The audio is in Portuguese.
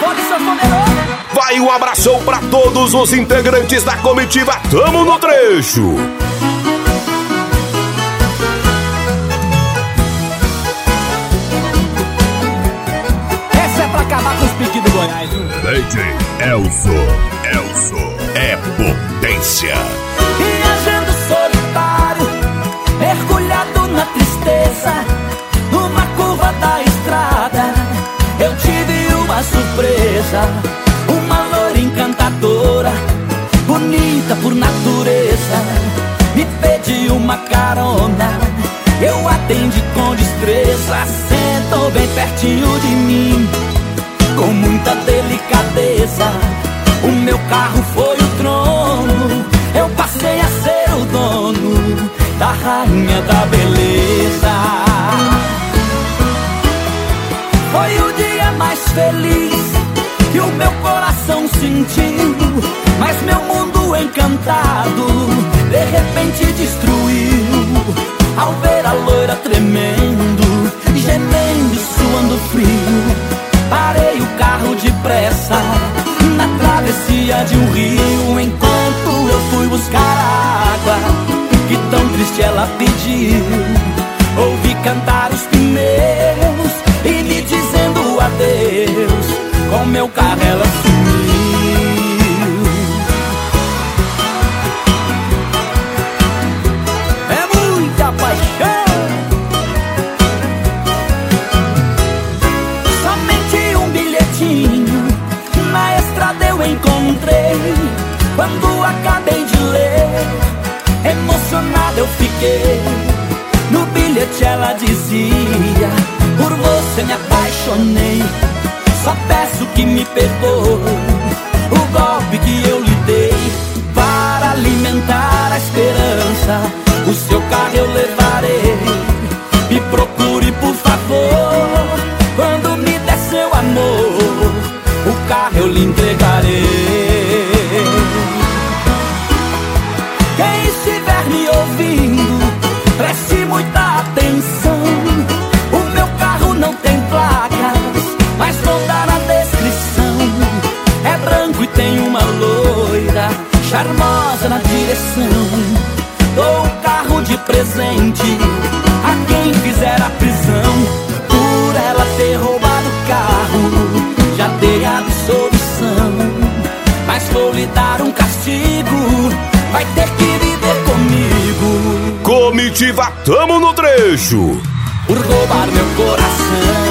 Vai um abração pra todos os integrantes da comitiva Tamo no Trecho. Essa é pra acabar com os pedidos do Goiás, viu? DJ Elso é potência. Viajando solitário, mergulhado na tristeza, numa curva da estrada, eu tive uma surpresa. Uma loira encantadora, bonita por natureza, me pediu uma carona, eu atendi com destreza. Sentou bem pertinho de mim, com muita delicadeza. O meu carro foi o trono, eu passei a ser o dono da rainha da beleza. Foi o dia mais feliz que o meu coração sentiu, mas meu mundo encantado de repente destruiu. Ao ver a loira tremendo, gemendo e suando frio, parei o carro depressa na travessia de um rio. Enquanto eu fui buscar água, que tão triste ela pediu, ouvi cantar os pneus e me dizendo adeus. Com meu carro ela sumiu. É muita paixão. Somente um bilhetinho na estrada eu encontrei. Quando acabei de ler, emocionado eu fiquei. No bilhete ela dizia: por você me apaixonei, só peço que me perdoe o golpe que eu lhe dei. Para alimentar a esperança, o seu carro eu levarei. Me procure por favor, quando me der seu amor, o carro eu lhe entregarei. Quem estiver me ouvindo, preste muita atenção. O meu carro não tem placas, mas vou dar a descrição. É branco e tem uma loira charmosa na direção. Dou o carro de presente a quem fizer a prisão. Por ela ter roubado o carro, já dei a absolvição. Mas vou lhe dar um castigo, vai ter que viver comigo. Comitiva Tamo no Trecho. Por roubar meu coração.